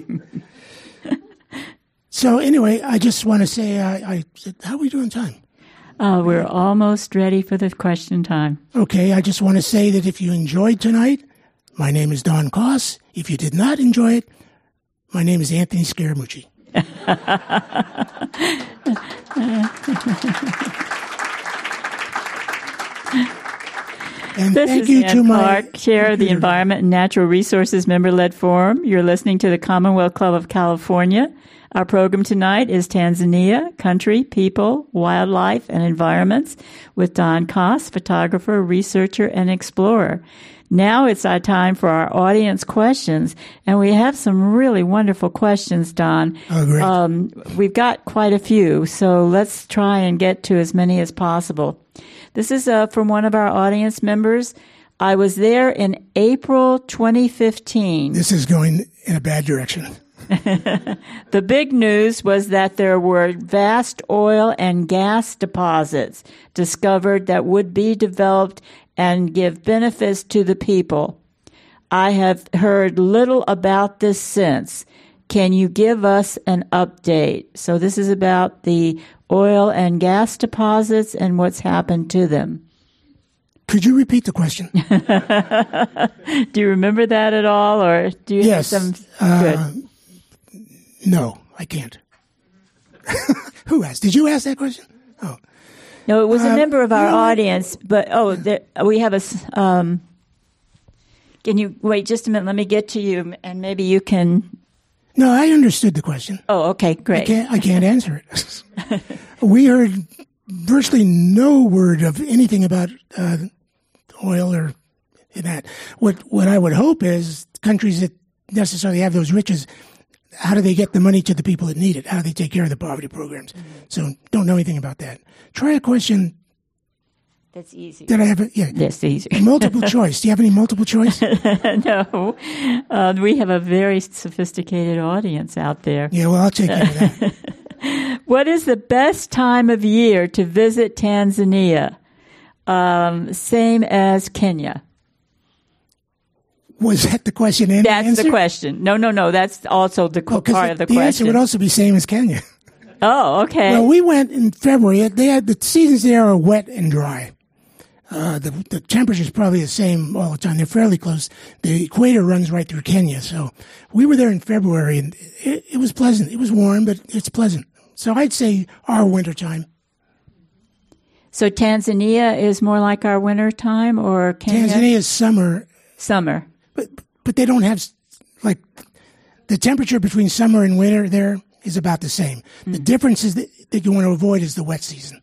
Speaker 3: So anyway, I just want to say, how are we doing time?
Speaker 2: We're almost ready for the question time.
Speaker 3: Okay, I just want to say that if you enjoyed tonight, my name is Don Koss. If you did not enjoy it, my name is Anthony Scaramucci. And
Speaker 2: this
Speaker 3: thank
Speaker 2: is
Speaker 3: you
Speaker 2: Ann
Speaker 3: to
Speaker 2: Clark, Chair of the Environment and Natural Resources Member-Led Forum. You're listening to the Commonwealth Club of California. Our program tonight is Tanzania, Country, People, Wildlife, and Environments with Don Koss, photographer, researcher, and explorer. Now it's our time for our audience questions, and we have some really wonderful questions, Don.
Speaker 3: Oh, great.
Speaker 2: We've got quite a few, so let's try and get to as many as possible. This is from one of our audience members. I was there in April 2015.
Speaker 3: This is going in a bad direction.
Speaker 2: The big news was that there were vast oil and gas deposits discovered that would be developed and give benefits to the people. I have heard little about this since. Can you give us an update? So this is about the oil and gas deposits and what's happened to them.
Speaker 3: Could you repeat the question?
Speaker 2: Do you remember that at all, or do you
Speaker 3: Yes.
Speaker 2: have some? Good.
Speaker 3: No, I can't. Who asked? Did you ask that question? Oh.
Speaker 2: No, it was a member of our audience, but we have a. Can you wait just a minute? Let me get to you, and maybe you can.
Speaker 3: No, I understood the question.
Speaker 2: Oh, okay, great.
Speaker 3: I can't answer it. We heard virtually no word of anything about oil or that. What I would hope is countries that necessarily have those riches, how do they get the money to the people that need it? How do they take care of the poverty programs? Mm-hmm. So don't know anything about that. Try a question.
Speaker 2: That's easy.
Speaker 3: Did I have it? Yeah.
Speaker 2: That's easy.
Speaker 3: Multiple choice. Do you have any multiple choice?
Speaker 2: No. We have a very sophisticated audience out there.
Speaker 3: Yeah, well, I'll take care of that.
Speaker 2: What is the best time of year to visit Tanzania? Same as Kenya.
Speaker 3: Was that the question and
Speaker 2: That's
Speaker 3: answer?
Speaker 2: the question. No. That's also the part of the
Speaker 3: question. The answer would also be same as Kenya.
Speaker 2: Oh, okay.
Speaker 3: Well, we went in February. They had the seasons there are wet and dry. The temperature is probably the same all the time. They're fairly close. The equator runs right through Kenya. So we were there in February, and it was pleasant. It was warm, but it's pleasant. So I'd say our winter time.
Speaker 2: So Tanzania is more like our winter time, or Kenya?
Speaker 3: Tanzania is summer.
Speaker 2: Summer.
Speaker 3: But they don't have, like, the temperature between summer and winter there is about the same. Mm-hmm. The difference is that you want to avoid is the wet season.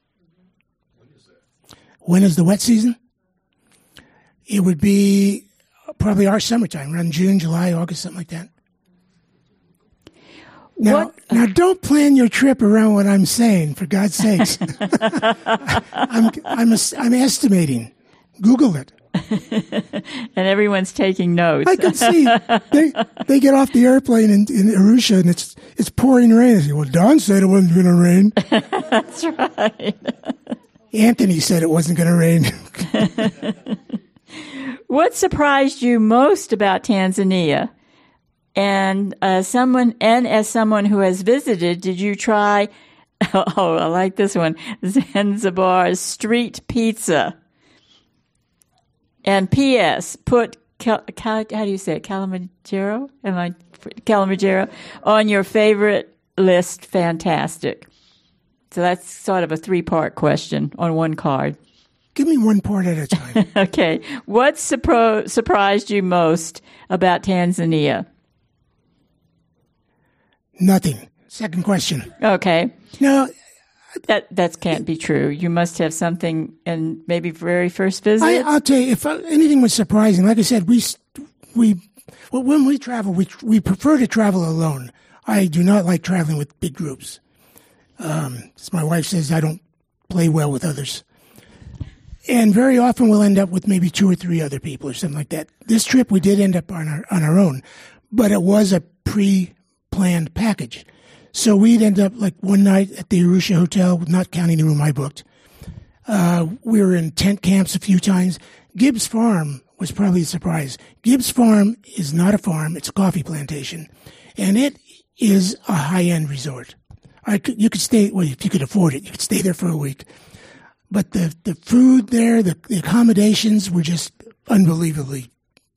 Speaker 3: When is the wet season? It would be probably our summertime, around June, July, August, something like that. Now, don't plan your trip around what I'm saying, for God's sakes. I'm estimating. Google it.
Speaker 2: And everyone's taking notes.
Speaker 3: I can see they get off the airplane in Arusha and it's pouring rain. I say, well, Don said it wasn't going to rain.
Speaker 2: That's right.
Speaker 3: Anthony said it wasn't going to rain.
Speaker 2: What surprised you most about Tanzania? And as someone who has visited, did you try? Oh, I like this one. Zanzibar's street pizza. And P.S. Put how do you say it? Kilimanjaro? Kilimanjaro on your favorite list. Fantastic. So that's sort of a 3-part question on one card.
Speaker 3: Give me one part at a time.
Speaker 2: Okay. What surprised you most about Tanzania?
Speaker 3: Nothing. Second question.
Speaker 2: Okay.
Speaker 3: No.
Speaker 2: That can't be true. You must have something in maybe very first visit.
Speaker 3: I'll tell you, if anything was surprising, like I said, when we travel, we prefer to travel alone. I do not like traveling with big groups. As my wife says, I don't play well with others. And very often we'll end up with maybe 2 or 3 other people or something like that. This trip we did end up on our own, but it was a pre-planned package. So we'd end up like one night at the Arusha Hotel, not counting the room I booked. We were in tent camps a few times. Gibbs Farm was probably a surprise. Gibbs Farm is not a farm. It's a coffee plantation. And it is a high-end resort. You could stay, well, if you could afford it, you could stay there for a week. But the food there, the accommodations were just unbelievably.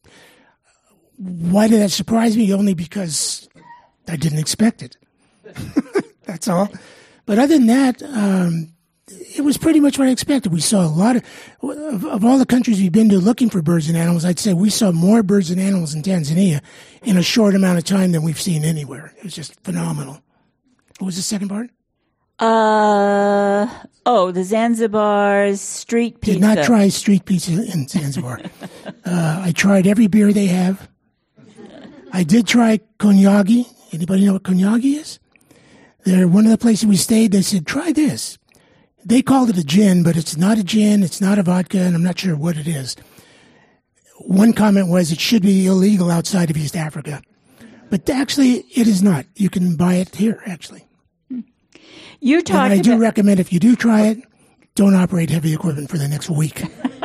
Speaker 3: Why did that surprise me? Only because I didn't expect it. That's all. But other than that, it was pretty much what I expected. We saw a lot of all the countries we've been to looking for birds and animals. I'd say we saw more birds and animals in Tanzania in a short amount of time than we've seen anywhere. It was just phenomenal. What was the second part?
Speaker 2: The Zanzibar's street pizza.
Speaker 3: Did not try street pizza in Zanzibar. I tried every beer they have. I did try konyagi. Anybody know what konyagi is? They're one of the places we stayed. They said, try this. They called it a gin, but it's not a gin. It's not a vodka, and I'm not sure what it is. One comment was it should be illegal outside of East Africa. But actually, it is not. You can buy it here, actually. I do recommend if you do try it, don't operate heavy equipment for the next week.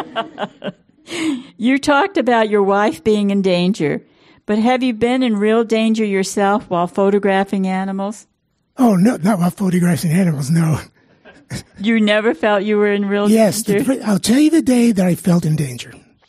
Speaker 2: You talked about your wife being in danger, but have you been in real danger yourself while photographing animals?
Speaker 3: Oh, no, not while photographing animals, no.
Speaker 2: You never felt you were in real danger?
Speaker 3: Yes, I'll tell you the day that I felt in danger.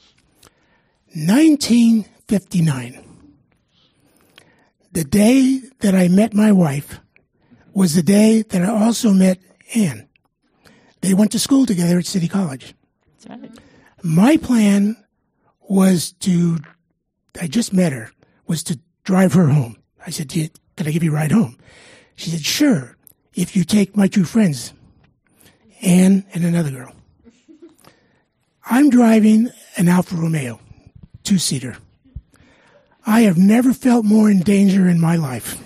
Speaker 3: 1959. The day that I met my wife was the day that I also met Ann. They went to school together at City College.
Speaker 2: That's right.
Speaker 3: My plan was I just met her, was to drive her home. I said, can I give you a ride home? She said, sure, if you take my 2 friends, Ann and another girl. I'm driving an Alfa Romeo, 2-seater. I have never felt more in danger in my life.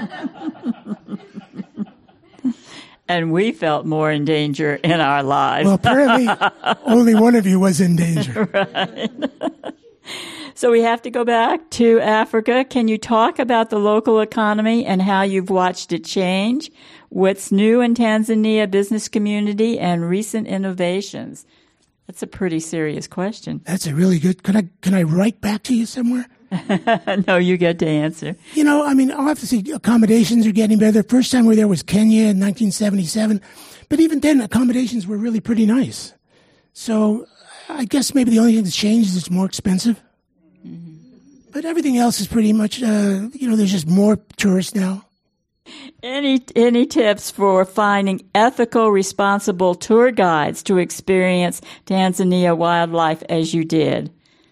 Speaker 2: And we felt more in danger in our lives.
Speaker 3: Well, apparently only one of you was in danger.
Speaker 2: Right. So we have to go back to Africa. Can you talk about the local economy and how you've watched it change? What's new in Tanzania business community and recent innovations? That's a pretty serious question.
Speaker 3: That's a really good. Can I write back to you somewhere?
Speaker 2: No, you get to answer.
Speaker 3: Obviously accommodations are getting better. The first time we were there was Kenya in 1977. But even then, accommodations were really pretty nice. So I guess maybe the only thing that's changed is it's more expensive. Mm-hmm. But everything else is pretty much, there's just more tourists now.
Speaker 2: Any tips for finding ethical, responsible tour guides to experience Tanzania wildlife as you did?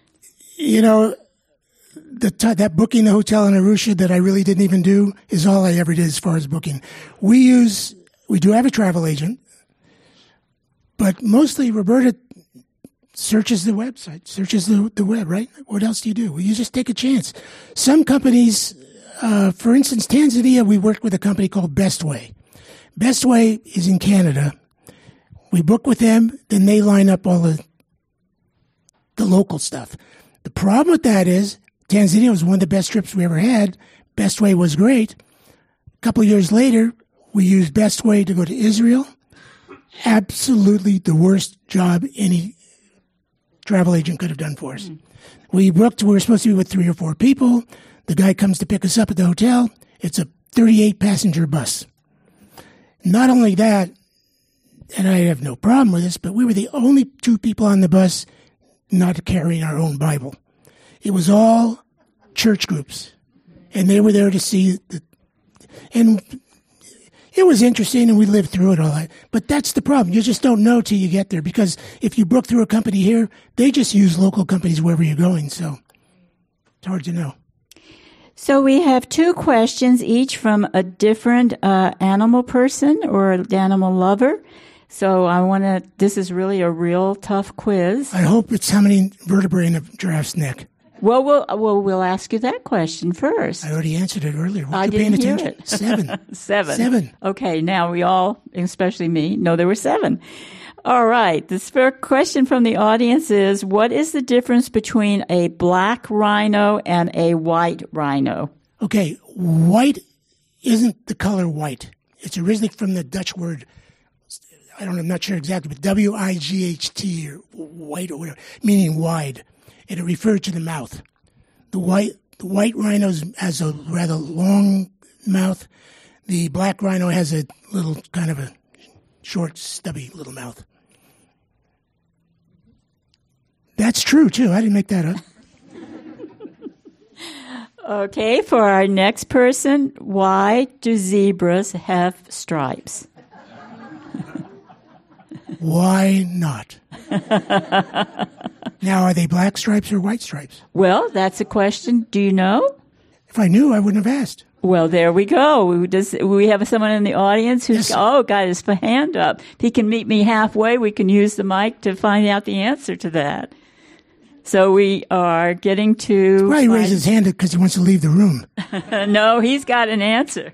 Speaker 3: That booking the hotel in Arusha that I really didn't even do is all I ever did as far as booking. We do have a travel agent, but mostly Roberta searches the website, searches the web, right? What else do? You just take a chance. Some companies for instance, Tanzania, we worked with a company called Bestway. Bestway is in Canada. We book with them, then they line up all the local stuff. The problem with that is Tanzania was one of the best trips we ever had. Bestway was great. A couple of years later, we used Bestway to go to Israel. Absolutely the worst job any travel agent could have done for us. We booked, we were supposed to be with 3 or 4 people. The guy comes to pick us up at the hotel. It's a 38-passenger bus. Not only that, and I have no problem with this, but we were the only 2 people on the bus not carrying our own Bible. It was all church groups, and they were there to see and it was interesting, and we lived through it all. But that's the problem. You just don't know till you get there, because if you book through a company here, they just use local companies wherever you're going, so it's hard to know.
Speaker 2: So we have 2 questions, each from a different animal person or animal lover. So this is really a real tough quiz.
Speaker 3: I hope it's how many vertebrae in a giraffe's neck.
Speaker 2: Well, we'll ask you that question first.
Speaker 3: I already answered it earlier.
Speaker 2: I didn't hear it.
Speaker 3: 7.
Speaker 2: 7. Okay, now we all, especially me, know there were 7. All right. The first question from the audience is, what is the difference between a black rhino and a white rhino?
Speaker 3: Okay, white isn't the color white. It's originally from the Dutch word, I'm not sure exactly, but W-I-G-H-T, or white or whatever, meaning wide. And it referred to the mouth. The white rhino has a rather long mouth. The black rhino has a little, kind of a short, stubby little mouth. That's true, too. I didn't make that up.
Speaker 2: Okay, for our next person, why do zebras have stripes?
Speaker 3: Why not? Now, are they black stripes or white stripes?
Speaker 2: Well, that's a question. Do you know?
Speaker 3: If I knew, I wouldn't have asked.
Speaker 2: Well, there we go. We have someone in the audience who's got his hand up. If he can meet me halfway, we can use the mic to find out the answer to that. So we are getting to...
Speaker 3: Well, he raised his hand because he wants to leave the room.
Speaker 2: No, he's got an answer.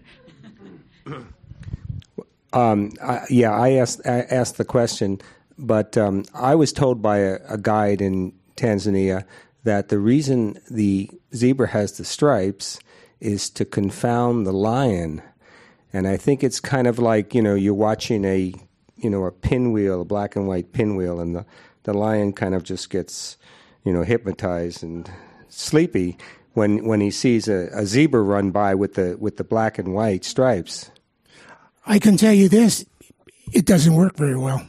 Speaker 4: I asked the question, but I was told by a guide in Tanzania that the reason the zebra has the stripes is to confound the lion. And I think it's kind of like, you're watching a pinwheel, a black and white pinwheel, and the lion kind of just gets, hypnotized and sleepy when he sees a zebra run by with the black and white stripes.
Speaker 3: I can tell you this, it doesn't work very well.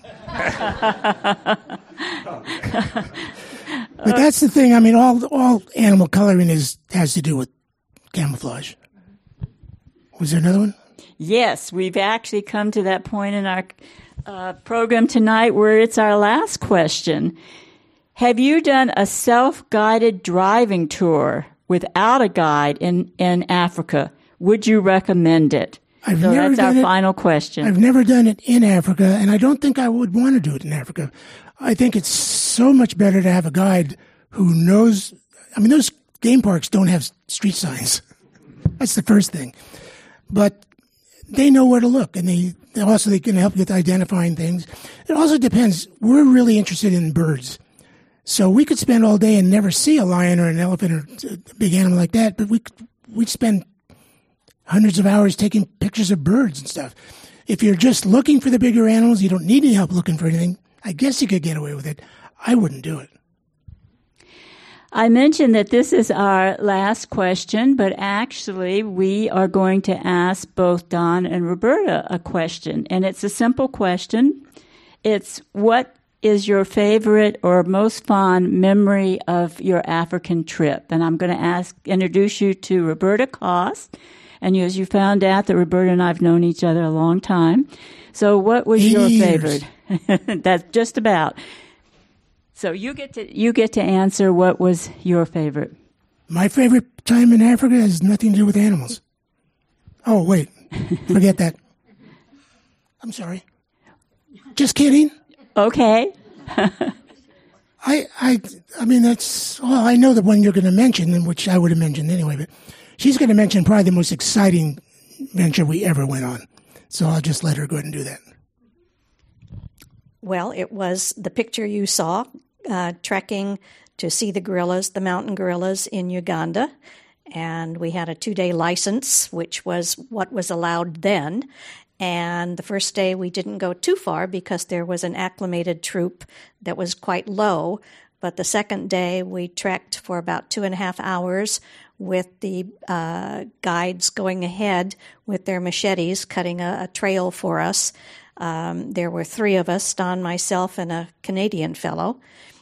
Speaker 3: But that's the thing. I mean, all animal coloring has to do with camouflage. Was there another one?
Speaker 2: Yes, we've actually come to that point in our program tonight where it's our last question. Have you done a self-guided driving tour without a guide in Africa? Would you recommend it? That's our final question.
Speaker 3: I've never done it in Africa, and I don't think I would want to do it in Africa. I think it's so much better to have a guide who knows. I mean, those game parks don't have street signs. That's the first thing. But they know where to look, and they can help you with identifying things. It also depends. We're really interested in birds. So we could spend all day and never see a lion or an elephant or a big animal like that, but we'd spend hundreds of hours taking pictures of birds and stuff. If you're just looking for the bigger animals, you don't need any help looking for anything, I guess you could get away with it. I wouldn't do it.
Speaker 2: I mentioned that this is our last question, but actually we are going to ask both Don and Roberta a question. And it's a simple question. It's, what is your favorite or most fond memory of your African trip? And I'm going to introduce you to Roberta Koss. And as you found out that Roberta and I have known each other a long time. So what was your favorite? That's just about. So you get to answer what was your favorite.
Speaker 3: My favorite time in Africa has nothing to do with animals. Oh, wait. Forget that. I'm sorry. Just kidding.
Speaker 2: Okay.
Speaker 3: I mean, that's all I know, the one you're going to mention, which I would have mentioned anyway, but she's going to mention probably the most exciting venture we ever went on. So I'll just let her go ahead and do that.
Speaker 5: Well, it was the picture you saw, trekking to see the gorillas, the mountain gorillas in Uganda. And we had a 2-day license, which was what was allowed then. And the first day we didn't go too far because there was an acclimated troop that was quite low. But the second day we trekked for about 2.5 hours with the guides going ahead with their machetes, cutting a trail for us. There were 3 of us, Don, myself, and a Canadian fellow.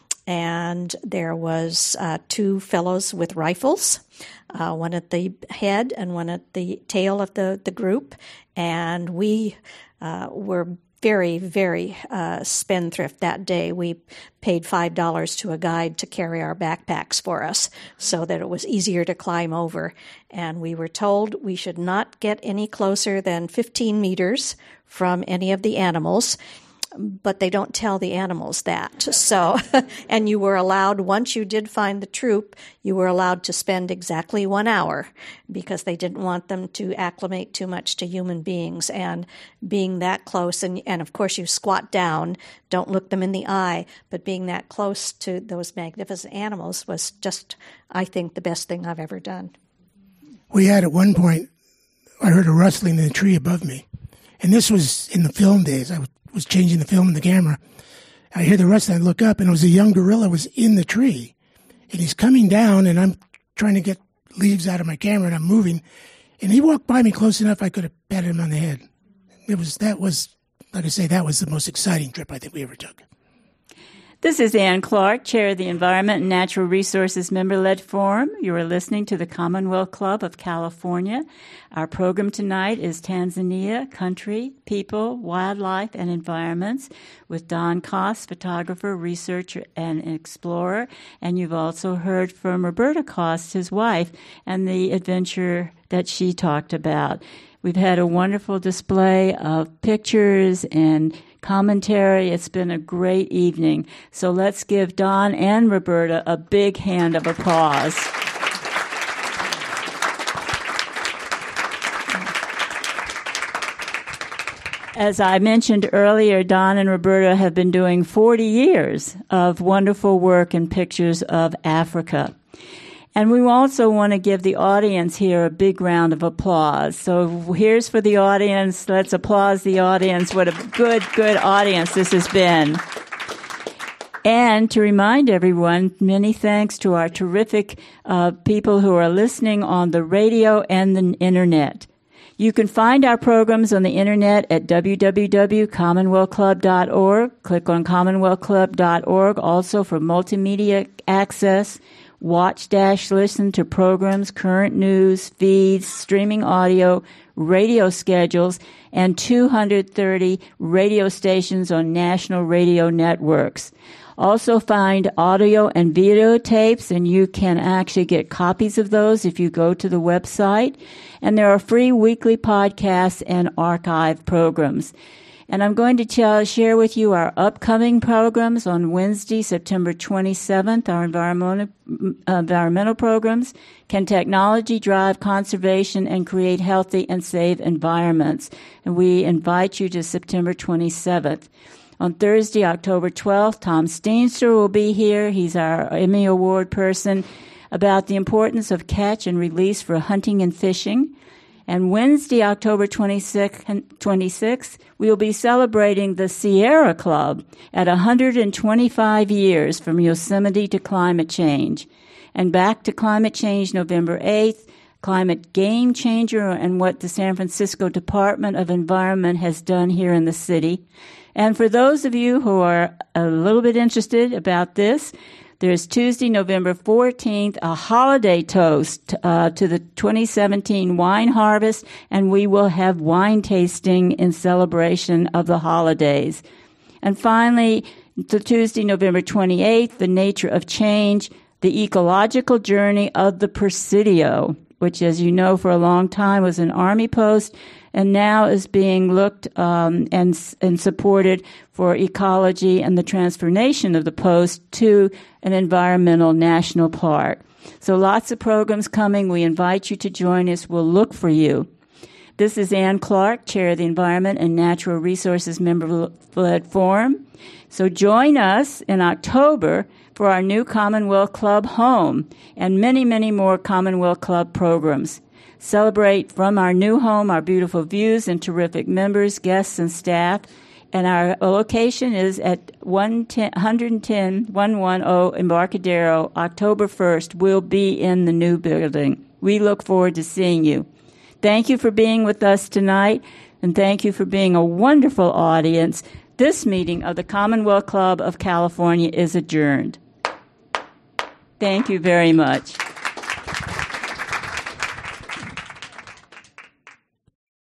Speaker 5: And there was 2 fellows with rifles, one at the head and one at the tail of the group. And we were very, very spendthrift that day. We paid $5 to a guide to carry our backpacks for us so that it was easier to climb over. And we were told we should not get any closer than 15 meters from any of the animals. But they don't tell the animals that. So, and you were allowed, once you did find the troop, you were allowed to spend exactly 1 hour because they didn't want them to acclimate too much to human beings. And being that close, and of course you squat down, don't look them in the eye, but being that close to those magnificent animals was just, I think, the best thing I've ever done.
Speaker 3: We had at one point, I heard a rustling in the tree above me. And this was in the film days. I was changing the film and the camera. I hear the rustling, I look up, and it was a young gorilla was in the tree. And he's coming down, and I'm trying to get leaves out of my camera, and I'm moving. And he walked by me close enough I could have patted him on the head. That was, like I say, that was the most exciting trip I think we ever took.
Speaker 2: This is Ann Clark, Chair of the Environment and Natural Resources Member-Led Forum. You are listening to the Commonwealth Club of California. Our program tonight is Tanzania, Country, People, Wildlife, and Environments with Don Koss, photographer, researcher, and explorer. And you've also heard from Roberta Koss, his wife, and the adventure that she talked about. We've had a wonderful display of pictures and commentary. It's been a great evening. So let's give Don and Roberta a big hand of applause. As I mentioned earlier, Don and Roberta have been doing 40 years of wonderful work and pictures of Africa. And we also want to give the audience here a big round of applause. So here's for the audience. Let's applaud the audience. What a good audience this has been. And to remind everyone, many thanks to our terrific people who are listening on the radio and the internet. You can find our programs on the internet at www.commonwealthclub.org. Click on commonwealthclub.org also for multimedia access. Watch-listen to programs, current news, feeds, streaming audio, radio schedules, and 230 radio stations on national radio networks. Also find audio and video tapes, and you can actually get copies of those if you go to the website. And there are free weekly podcasts and archive programs. And I'm going to share with you our upcoming programs on Wednesday, September 27th, our environmental programs. Can technology drive conservation and create healthy and safe environments? And we invite you to September 27th. On Thursday, October 12th, Tom Steenster will be here. He's our Emmy Award person about the importance of catch and release for hunting and fishing. And Wednesday, October 26th, we will be celebrating the Sierra Club at 125 years from Yosemite to climate change. And back to climate change, November 8th, climate game changer and what the San Francisco Department of Environment has done here in the city. And for those of you who are a little bit interested about this, there's Tuesday, November 14th, a holiday toast to the 2017 wine harvest, and we will have wine tasting in celebration of the holidays. And finally, the Tuesday, November 28th, the nature of change, the ecological journey of the Presidio, which, as you know, for a long time was an Army post, and now is being looked and supported for ecology and the transformation of the post to an environmental national park. So lots of programs coming. We invite you to join us. We'll look for you. This is Ann Clark, Chair of the Environment and Natural Resources Member-Led Forum. So join us in October for our new Commonwealth Club home and many, many more Commonwealth Club programs. Celebrate from our new home our beautiful views and terrific members, guests, and staff. And our location is at 110 Embarcadero, October 1st. We'll be in the new building. We look forward to seeing you. Thank you for being with us tonight, and thank you for being a wonderful audience. This meeting of the Commonwealth Club of California is adjourned. Thank you very much.